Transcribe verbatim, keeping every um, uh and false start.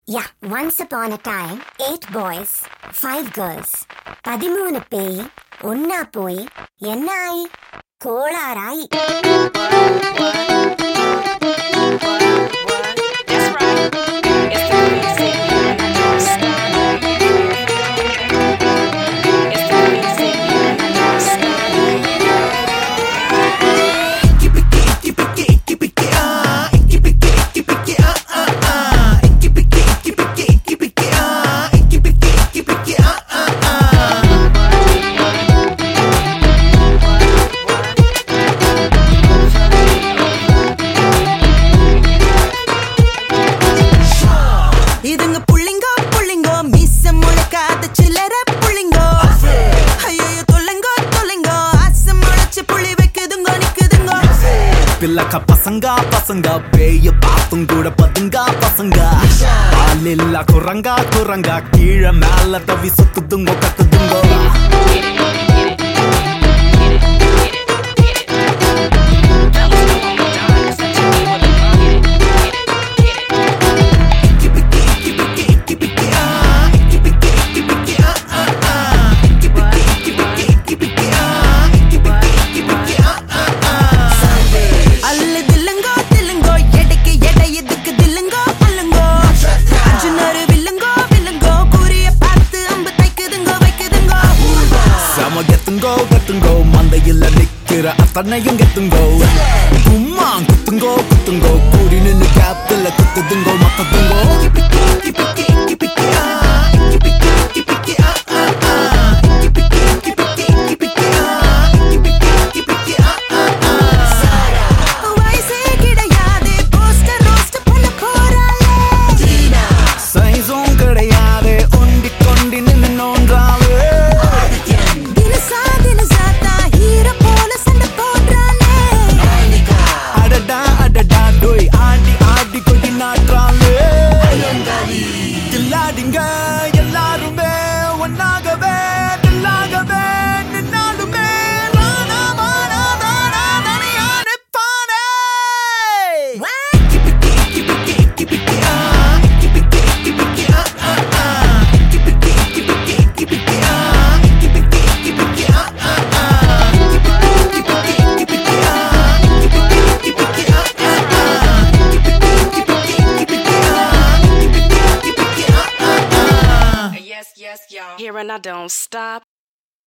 Yeah, once upon a time, eight boys, five girls. பதிமூணு பேய் ஒன்னா போய் என்ன ஆயி கோளாறாயி. இதுங்க புள்ளிங்கோ புள்ளிங்கோ மீச முளைக்காத சில்லற புள்ளிங்கோ ஐயோ தொல்லுங்கோ தொல்லுங்கோ ஆசை முளைச்சு புள்ளி வைக்குதுங்கோ நிக்குதுங்கோ பிள்ளக்க பசங்க பசங்க பேய பாத்தும் கூட பதுங்க பசங்க ஆளில்லா குரங்கா குரங்கா கீழே மேல தவி சுத்துதுங்கோ கத்துதுங்கோ. கெத்துங்கோ கெத்துங்கோ மந்தையில் நிக்கிற அத்தனையும் கெத்துங்கோ கும்மா குத்துங்கோ குத்துங்கோ கூடி நின்னு கேப்ல குத்துதுங்கோ மத்ததுங்கோ. சைஸும் கிடையாது ஒண்டி கொண்டி நின்னு நோன்றாலே தில்லாடிங்க எல்லாருமே ஒன்னாகவே தில்லாகவே நின்னாலுமே Yes, yes, y'all. Here and I don't stop.